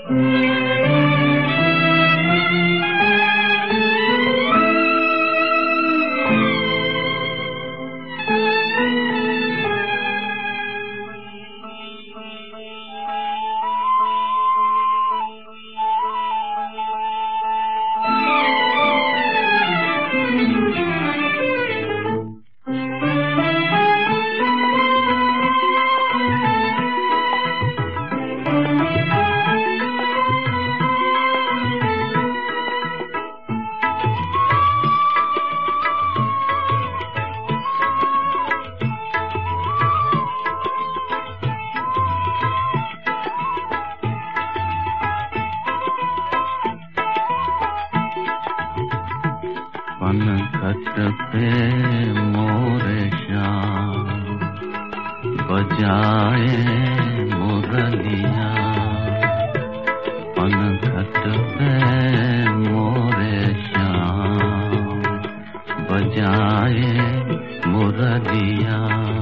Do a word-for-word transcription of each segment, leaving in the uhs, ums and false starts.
पनघट पे मोरे श्याम बजाए मुरलिया, पनघट पे मोरे श्याम बजाए मुरलिया।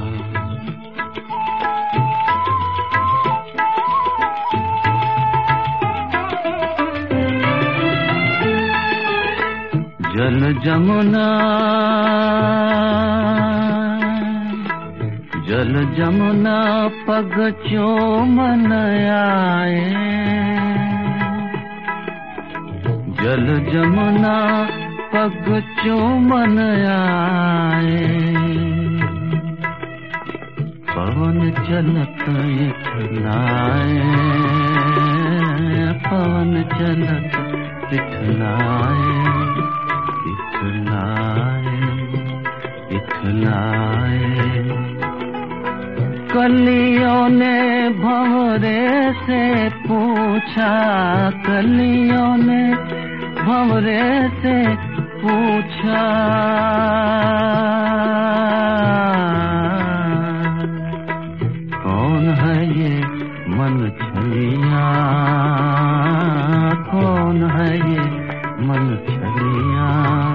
जल जमुना जल जमुना पग चूमन आए, जल जमुना पग चूमन आए। पवन चलत इठलाए, पवन चलत इठलाए, इठलाए इठलाए। कलियों ने भंवरे से पूछा, कलियों ने भंवरे से पूछा, कौन है ये मन छलिया, कौन है ये मन छलिया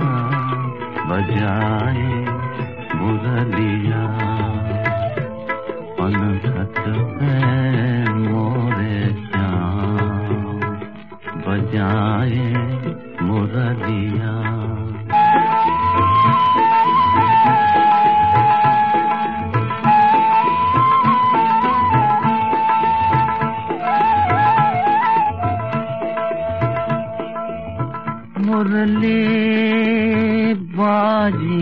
बजाए मुरलिया। पनघट पे मोरे श्याम बजाए मुरलिया। मुरली बाजी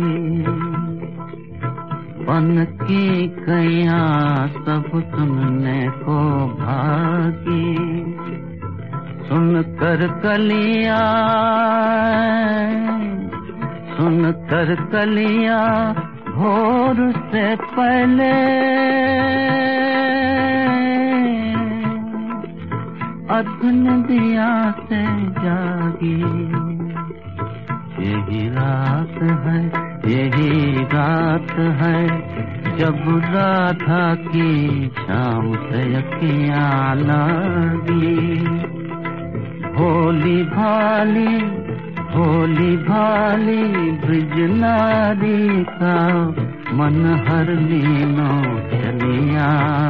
बन की कैया सब सुनने को भागी, सुनकर कलिया सुनकर कलिया भोर से पहले अधन दिया से जागी। यही रात है, यही रात है जब राधा की शाम से अखियाँ लगी। भोली भाली भोली भाली ब्रिज नारी का मन हर लीनो चलिया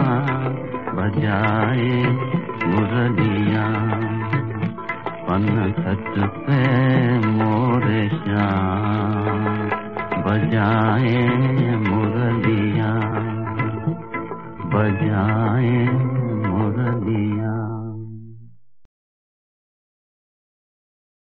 बजाए मुरलिया। पनघट पे मोरे श्याम बजाए मुरलिया, बजाए